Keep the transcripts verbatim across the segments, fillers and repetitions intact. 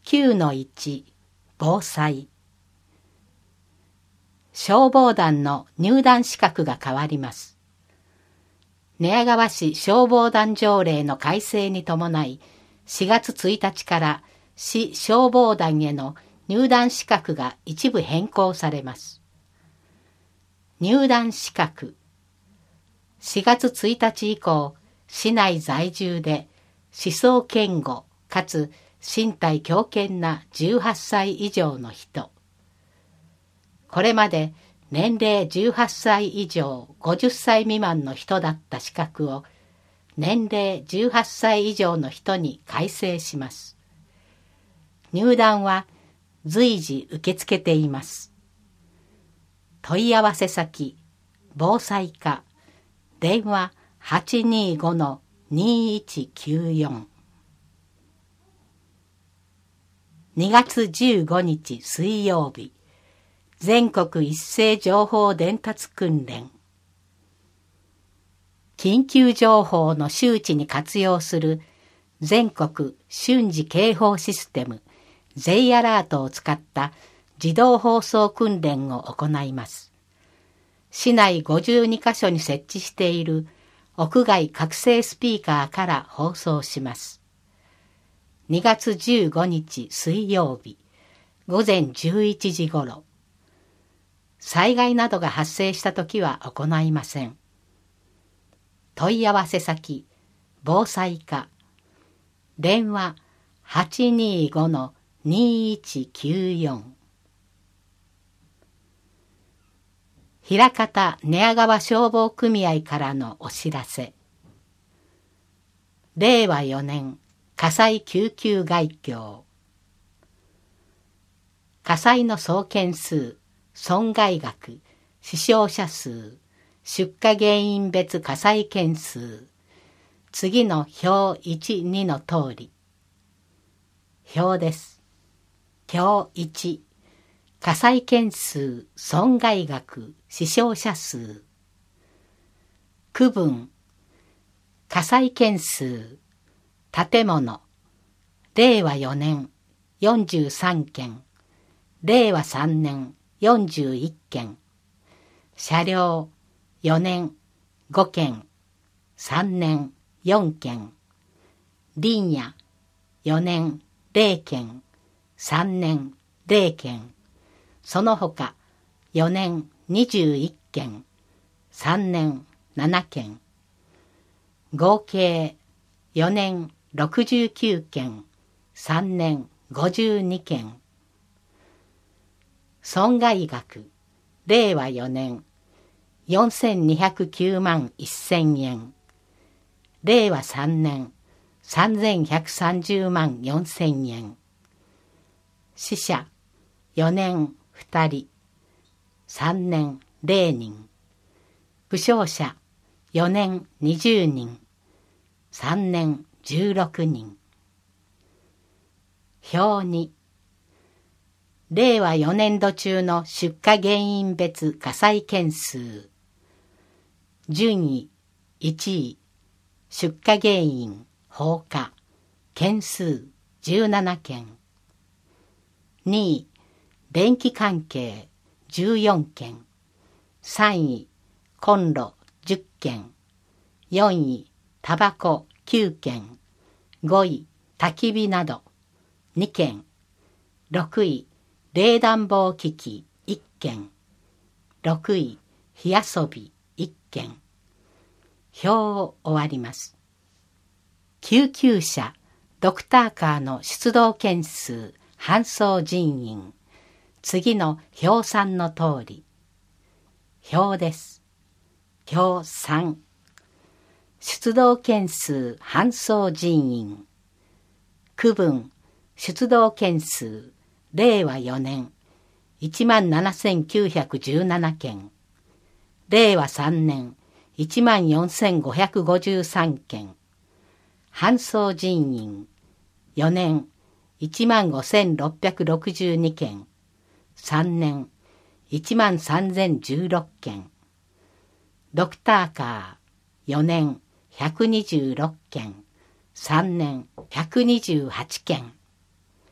きゅうのいち 防災。消防団の入団資格が変わります。寝屋川市消防団条例の改正に伴い、しがつついたちから市消防団への入団資格が一部変更されます。入団資格。しがつついたち以降、市内在住で思想堅固かつ身体強健なじゅうはっさい以上の人。これまで年齢じゅうはっさい以上ごじゅっさい未満の人だった資格を年齢じゅうはっさい以上の人に改正します。入団は随時受け付けています。問い合わせ先、防災課、電話 はちにーごのにいちきゅうよん。にがつじゅうごにち水曜日、全国一斉情報伝達訓練。緊急情報の周知に活用する全国瞬時警報システム J アラートを使った自動放送訓練を行います。市内ごじゅうにかしょに設置している屋外覚醒スピーカーから放送します。にがつじゅうごにち水曜日、ごぜんじゅういちじごろ。災害などが発生したときは行いません。問い合わせ先、防災課、電話 はちにーごのにいちきゅうよん。枚方寝屋川消防組合からのお知らせ。れいわよねん火災救急概況。火災の総件数、損害額、死傷者数、出火原因別火災件数。次の表いち、にの通り。表です。表いち、火災件数、損害額、死傷者数。区分、火災件数、建物、れいわよねんよんじゅうさんけん、れいわさんねんよんじゅういっけん、車両よねんごけん、さんねんよんけん、林野よねんぜろけん、さんねんぜろけん、その他よねんにじゅういっけん、さんねんななけん、合計よねんろくじゅうきゅうけん、さんねんごじゅうにけん。損害額、れいわよねんよんせんにひゃくきゅうまんせんえん、れいわさんねんさんぜんひゃくさんじゅうまんよんせんえん。死者よねんふたり、さんねんぜろにん、負傷者よねんにじゅうにん、さんねんじゅうろくにん。表に、れいわよねんど中の出火原因別火災件数。順位いちい、出火原因放火、件数じゅうななけん。にい、電気関係じゅうよんけん。さんい、コンロじゅっけん。よんい、タバコきゅうけん。ごい、焚き火などにけん。ろくい、冷暖房機器いっけん。ろくい、火遊びいっけん。表を終わります。救急車、ドクターカーの出動件数、搬送人員。次の表さんの通り。表です。表さん。出動件数、搬送人員。区分、出動件数、れいわよねんいちまんななせんきゅうひゃくじゅうななけん。れいわさんねんいちまんよんせんごひゃくごじゅうさんけん。搬送人員よねんいちまんごせんろっぴゃくろくじゅうにけん。さんねんいちまんさんぜんじゅうろっけん。ドクターカーよねんひゃくにじゅうろっけん。さんねんひゃくにじゅうはちけん。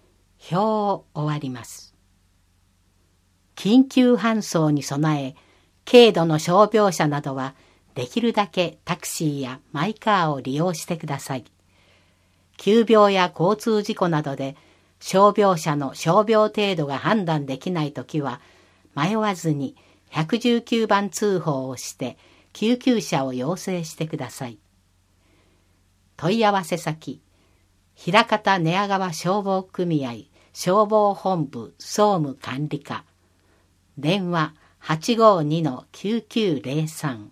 表を終わります。緊急搬送に備え、軽度の傷病者などはできるだけタクシーやマイカーを利用してください。急病や交通事故などで傷病者の傷病程度が判断できないときは、迷わずにいちいちきゅうばん通報をして救急車を要請してください。問い合わせ先、枚方寝屋川消防組合消防本部総務管理課、電話 はちごにのきゅうきゅうゼロさん。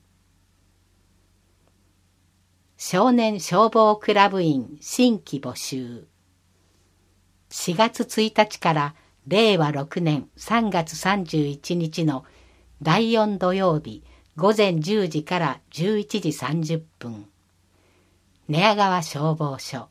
少年消防クラブ員新規募集。しがつついたちかられいわろくねんさんがつさんじゅういちにちのだいよん土曜日ごぜんじゅうじからじゅういちじさんじゅっぷん。寝屋川消防署。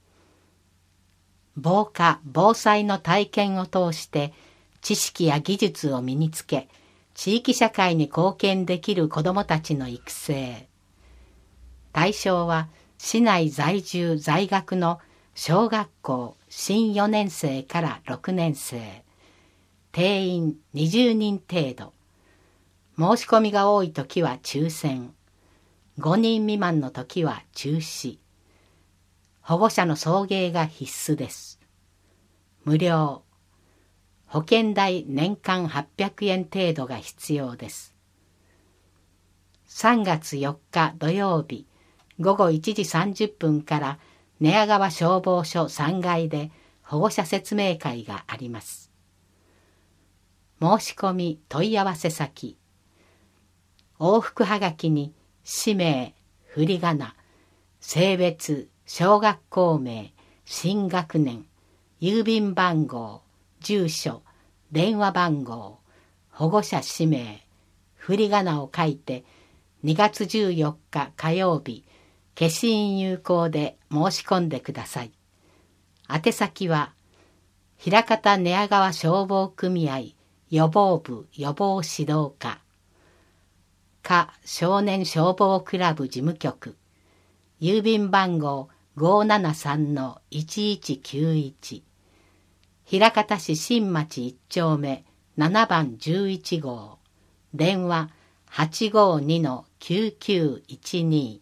防火・防災の体験を通して知識や技術を身につけ、地域社会に貢献できる子どもたちの育成。対象は市内在住在学の小学校新よねんせいからろくねんせい、定員にじゅうにん程度。申し込みが多いときは抽選、ごにん未満のときは中止。保護者の送迎が必須です。無料。保険代年間はっぴゃくえん程度が必要です。さんがつよっか土曜日ごごいちじさんじゅっぷんから寝屋川消防署さんがいで保護者説明会があります。申し込み問い合わせ先、往復はがきに氏名、振り仮名、性別、小学校名、新学年、郵便番号、住所、電話番号、保護者氏名、振り仮名を書いてにがつじゅうよっか火曜日、消印有効で申し込んでください。宛先は、枚方寝屋川消防組合予防部予防指導課、課少年消防クラブ事務局、郵便番号 ごーななさんのいちいちきゅういち、枚方市新町いっちょうめななばんじゅういちごう、電話 はちごにのきゅうきゅういちに。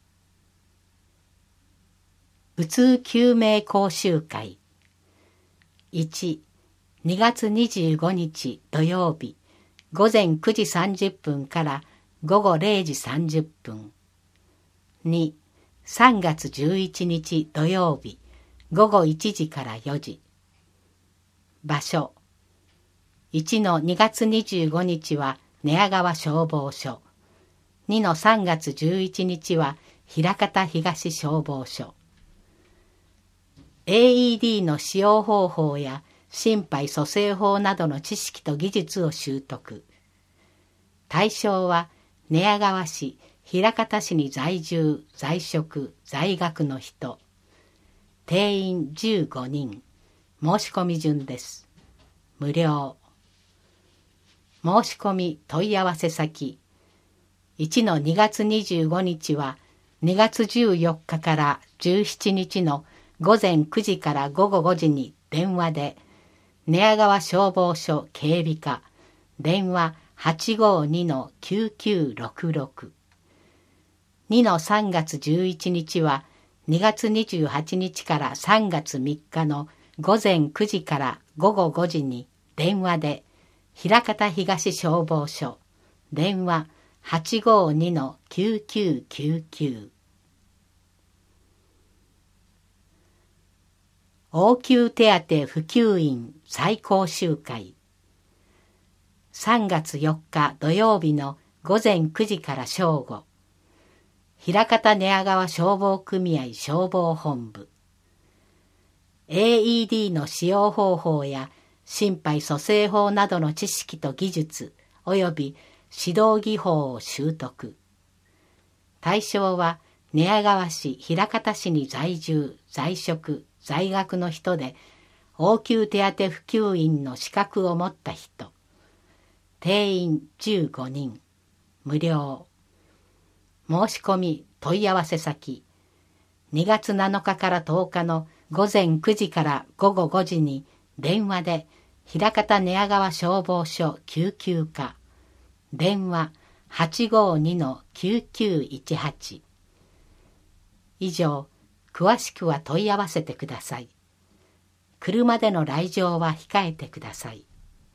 うつ救命講習会。いち、にがつにじゅうごにち土曜日ごぜんくじさんじゅっぷんからごごれいじさんじゅっぷん。に、さんがつじゅういちにち土曜日ごごいちじからよじ。場所、いちのにがつにじゅうごにちは寝屋川消防署、にのさんがつじゅういちにちは枚方東消防署。エーイーディー の使用方法や心肺蘇生法などの知識と技術を習得。対象は寝屋川市、枚方市に在住、在職、在学の人。定員じゅうごにん。申し込み順です。無料。申し込み問い合わせ先。いちのにがつにじゅうごにちはにがつじゅうよっかからじゅうしちにちのごぜんくじからごごごじに電話で、寝屋川消防署警備課、電話 はちごにのきゅうきゅうろくろく。にのさんがつじゅういちにちはにがつにじゅうはちにちからさんがつみっかのごぜんくじからごごごじに電話で、枚方東消防署、電話 はちごにのきゅうきゅうきゅうきゅう。応急手当普及員再講習会。さんがつよっか土曜日のごぜんくじから正午。枚方寝屋川消防組合消防本部。エーイーディー の使用方法や心肺蘇生法などの知識と技術及び指導技法を習得。対象は寝屋川市、枚方市に在住、在職、在学の人で、応急手当普及員の資格を持った人。定員じゅうごにん。無料。申し込み問い合わせ先。にがつなのかからとおかのごぜんくじからごごごじに電話で枚方寝屋川消防署救急課、電話 はちごにのきゅうきゅういちはち。以上、詳しくは問い合わせてください。車での来場は控えてください。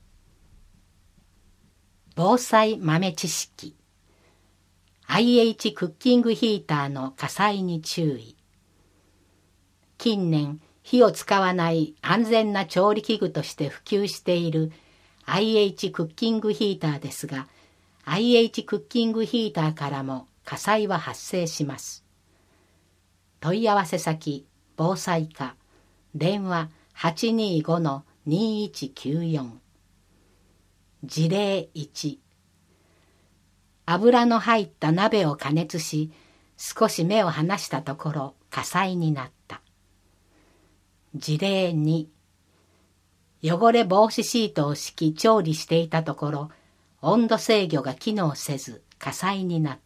防災豆知識。アイエイチ クッキングヒーターの火災に注意。近年、火を使わない安全な調理器具として普及している アイエイチ クッキングヒーターですが、アイエイチ クッキングヒーターからも火災は発生します。問い合わせ先、防災課、電話 はちにごのにいちきゅうよん。事例いち。油の入った鍋を加熱し、少し目を離したところ火災になった。事例に。汚れ防止シートを敷き調理していたところ、温度制御が機能せず火災になった。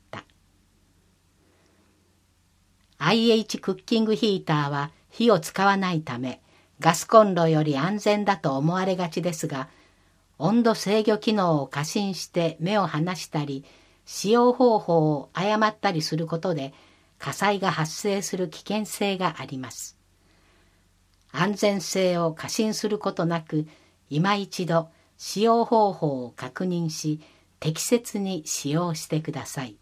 アイエイチ クッキングヒーターは火を使わないため、ガスコンロより安全だと思われがちですが、温度制御機能を過信して目を離したり、使用方法を誤ったりすることで火災が発生する危険性があります。安全性を過信することなく、今一度使用方法を確認し、適切に使用してください。